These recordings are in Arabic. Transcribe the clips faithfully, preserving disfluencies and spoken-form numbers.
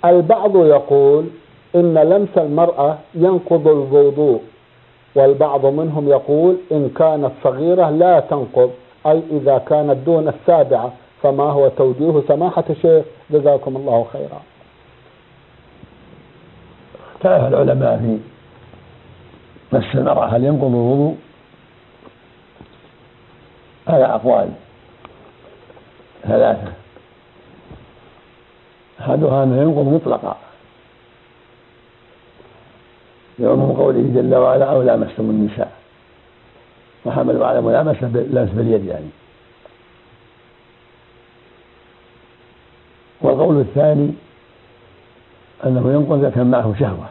البعض يقول إن لمس المرأة ينقض الوضوء، والبعض منهم يقول إن كانت صغيرة لا تنقض، أي إذا كانت دون السابعة. فما هو توجيه سماحة الشيخ جزاكم الله خيرا؟ اختلف العلماء في مس المرأة هل ينقض الوضوء على أقوال ثلاثة. أحدها أنه ينقض مطلقا لعموم قوله جل وعلا أو لامستم النساء، وحملوا على ملامسة لمس باليد يعني. والقول الثاني أنه ينقض إذا كان معه شهوة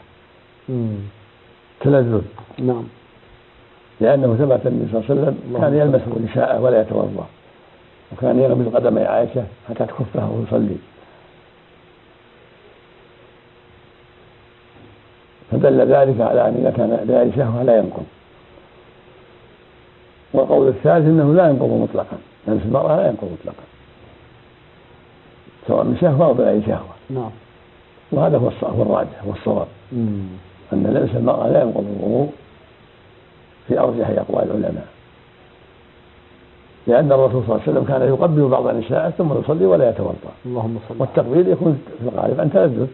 تلذذ، نعم، لأنه ثبت النبي صلى الله عليه وسلم كان يلمس نساءه ولا يتوضأ، وكان يغمز قدم عائشة حتى تكفه ويصلي، فدل ذلك على أن إذا كان بغير شهوة لا ينقض. والقول الثالث أنه لا ينقض مطلقا، لمس المرأة لا ينقض مطلقا سواء من شهوة أو بغير شهوة. نعم. وهذا هو الراجح والصواب، أن لمس المرأة لا ينقض الوضوء في أرجح أقوال العلماء، لأن الرسول صلى الله عليه وسلم كان يقبل بعض النساء ثم يصلي ولا يتوضأ. اللهم صل. والتقبيل يكون في الغالب عن تلذذ.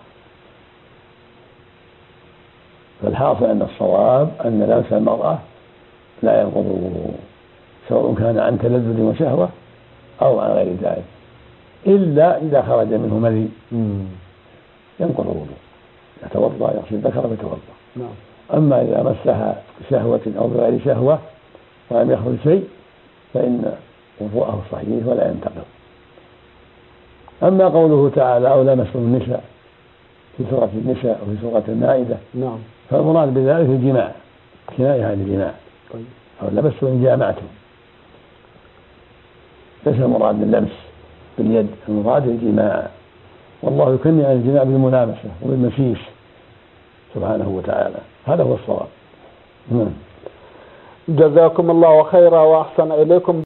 فالحاصل أن الصواب أن لمس المرأة لا ينقض الوضوء سواء كان عن تلذذ وشهوة أو عن غير ذلك، إلا إذا خرج منه مني ينقض الوضوء، يتوضأ يغسل ذكره ويتوضأ. نعم. أما إذا مسها بشهوة أو بغير شهوة ولم يخرج شيء فإن وضوءه صحيح ولا ينتقض. أما قوله تعالى أو لمستم النساء في سورة النساء وفي سورة المائدة، نعم، فالمراد بذلك الجماع، كناية عن الجماع. طيب. أو لمستم إن جامعتم، ليس المراد باللمس باليد، المراد الجماع، والله يكني عن الجماع بالملامسة وبالمسيس سبحانه وتعالى. هذا هو الصواب. جزاكم الله خيرا وأحسن إليكم.